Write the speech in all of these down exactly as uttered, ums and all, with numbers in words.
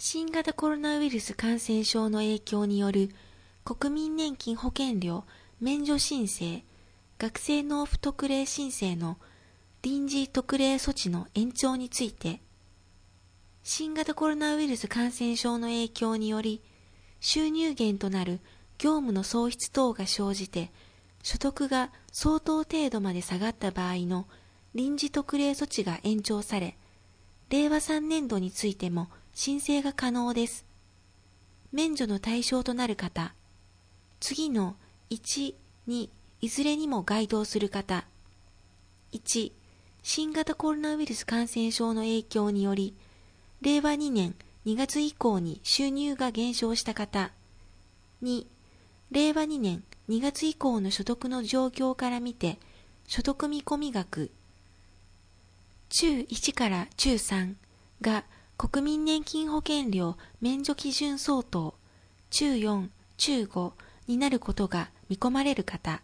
新型コロナウイルス感染症の影響による国民年金保険料免除申請、学生納付特例申請の臨時特例措置の延長について、新型コロナウイルス感染症の影響により、収入源となる業務の喪失等が生じて、所得が相当程度まで下がった場合の臨時特例措置が延長され、れいわさんねんどについても申請が可能です。免除の対象となる方、次のいち、にいずれにも該当する方。いち、新型コロナウイルス感染症の影響により、れいわにねんにがつ以降に収入が減少した方。に、れいわにねんにがつ以降の所得の状況から見て、所得見込み額、中いちから中さんが国民年金保険料免除基準相当、中よん、中ごになることが見込まれる方。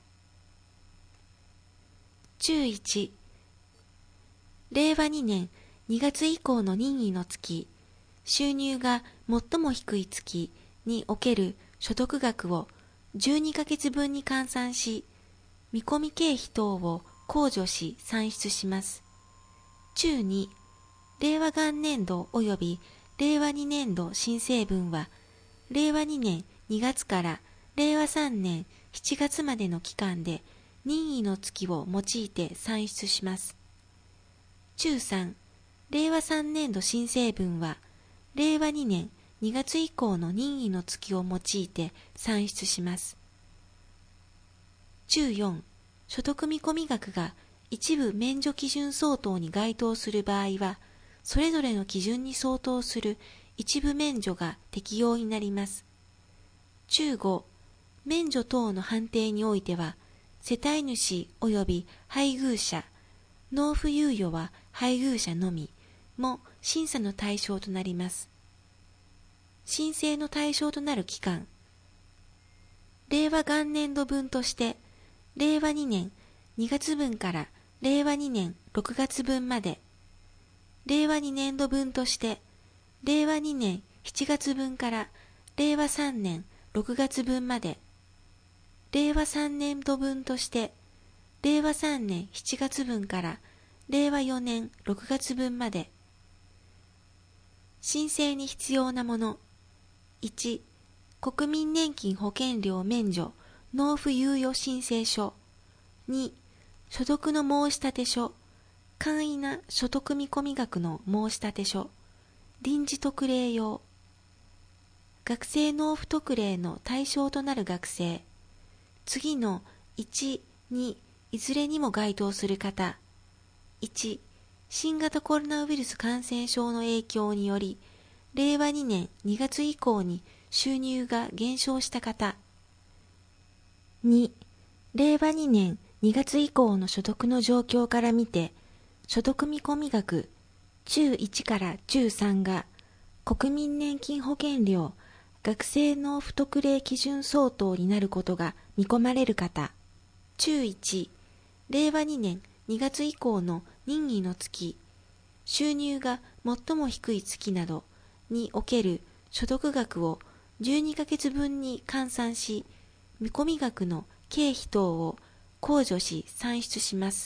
中いち、れいわにねんにがつ以降の任意の月、収入が最も低い月における所得額をじゅうにかげつぶんに換算し、見込み経費等を控除し算出します。中に、令和元年度及び令和にねんど申請分は、令和にねんにがつから令和さんねんしちがつまでの期間で任意の月を用いて算出します。中さん、令和さんねんど申請分は、令和にねんにがつ以降の任意の月を用いて算出します。中よん、所得見込み額が一部免除基準相当に該当する場合は、それぞれの基準に相当する一部免除が適用になります。中ご、免除等の判定においては、世帯主及び配偶者、納付猶予は配偶者のみも審査の対象となります。申請の対象となる期間、令和元年度分として、令和にねんにがつぶんから令和にねんろくがつぶんまで、令和にねんど分として、令和にねんしちがつぶんから令和さんねんろくがつぶんまで、令和さんねんど分として、令和さんねんしちがつぶんから令和よねんろくがつぶんまで。申請に必要なもの。いち、国民年金保険料免除納付猶予申請書。に、所得の申立書。簡易な所得見込み額の申立書。臨時特例用。学生納付特例の対象となる学生。次のいち、にいずれにも該当する方。いち、新型コロナウイルス感染症の影響により、令和にねんにがつ以降に収入が減少した方。に、令和にねんにがつ以降の所得の状況から見て、所得見込み額、中いちから中さんが国民年金保険料、学生納付特例基準相当になることが見込まれる方。中いち、令和にねんにがつ以降の任意の月、収入が最も低い月などにおける所得額をじゅうにかげつぶんに換算し、見込み額の経費等を控除し算出します。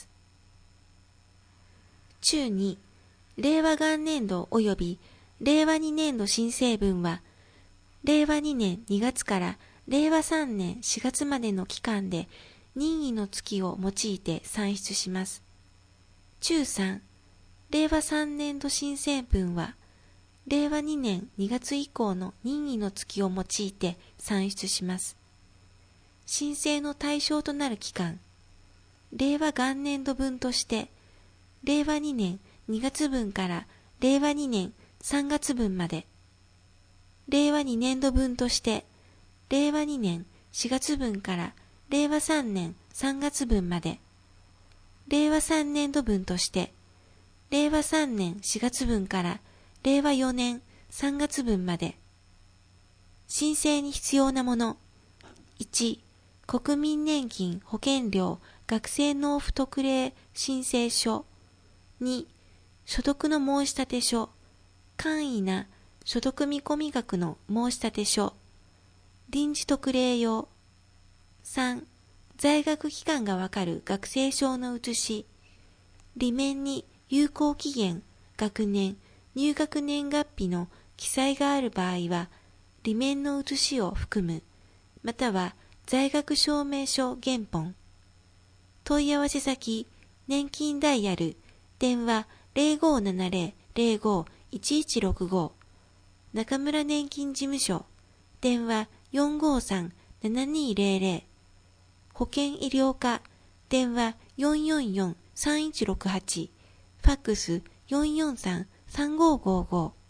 中に、令和元年度及び令和にねんど申請分は、令和にねんにがつから令和さんねんしがつまでの期間で任意の月を用いて算出します。中さん、令和さんねんど申請分は、令和にねんにがつ以降の任意の月を用いて算出します。申請の対象となる期間、令和元年度分として、令和にねんにがつぶんから令和にねんさんがつぶんまで、令和にねんど分として、令和にねんしがつぶんから令和さんねんさんがつぶんまで、令和さんねんど分として、令和さんねんしがつぶんから令和よねんさんがつぶんまで。申請に必要なもの。いち、国民年金保険料学生納付特例申請書。に、所得の申立書。簡易な所得見込額の申立書、臨時特例用。さん、在学期間がわかる学生証の写し。裏面に有効期限、学年、入学年月日の記載がある場合は、裏面の写しを含む、または在学証明書原本。問い合わせ先、年金ダイヤル、電話 ゼロごーななゼロ ゼロごー いちいちろくご、中村年金事務所、電話 よんごーさん ななにーゼロゼロ、保険医療課、電話 よんよんよん さんいちろくはち、ファックス よんよんさん さんごーごーご。